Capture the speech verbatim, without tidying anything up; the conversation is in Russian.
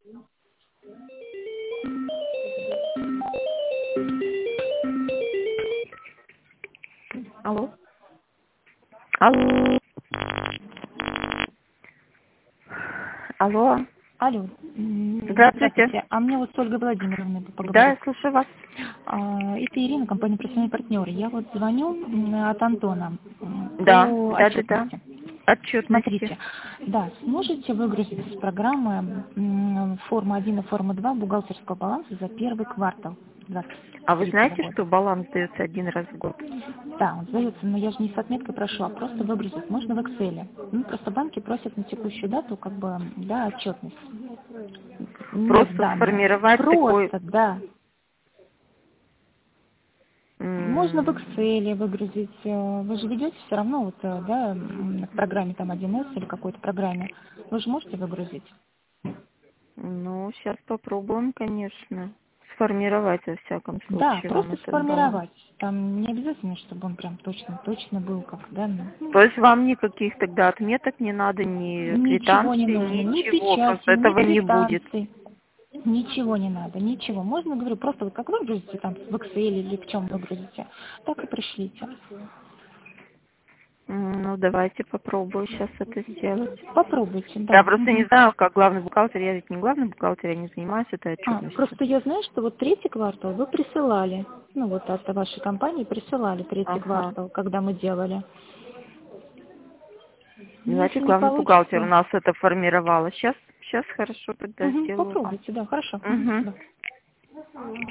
Алло. Алло. Алло. Алло. М, Здравствуйте. Здравствуйте. А мне вот с Ольгой Владимировной Да, поговорить. я слушаю вас. А, Это Ирина, компания «Профессиональный партнер». Я вот звоню м, от Антона м, Да, по да, да, да. отчетности. Отчетности. Смотрите, да, сможете выгрузить из программы м, форма один и форма два бухгалтерского баланса за первый квартал двадцать А вы третьего знаете, года? что баланс дается один раз в год? Да, он сдается, но я же не с отметкой прошу, а просто выгрузить. Можно в Excel. Ну, просто банки просят на текущую дату, как бы, да, отчетность. Не в Просто данные. сформировать такой... Просто, да. Можно в м, Excel выгрузить. э, Вы же ведете все равно вот, э, да, м, в программе там один эс или какой-то программе. Вы же можете выгрузить? Ну, сейчас попробуем, конечно. Сформировать, во всяком Да, случае, вам просто этот баланс. сформировать. Там не обязательно, чтобы он прям точно, точно был, как, да, ну, То есть вам никаких тогда отметок не надо, ни ничего не квитанций, нужно, ни ничего. печати, Просто ни этого не будет. квитанции. Ничего не надо, ничего. Можно, говорю, просто вот как выгрузите там в Excel или в чем выгрузите, так и пришлите. М, Ну, давайте попробую сейчас это сделать. Попробуйте, Я да. просто не Мгм. знаю, как главный бухгалтер, я ведь не главный бухгалтер, я не занимаюсь этой А, отчетностью. просто я знаю, что вот третий квартал вы присылали, ну вот от вашей компании присылали третий Ага. квартал, когда мы делали. Ну, если Давайте не главный бухгалтер у получится, нас это формировала. Сейчас, сейчас хорошо тогда мгм, сделаю вам. попробуйте, да, хорошо. Мгм, Угу. да.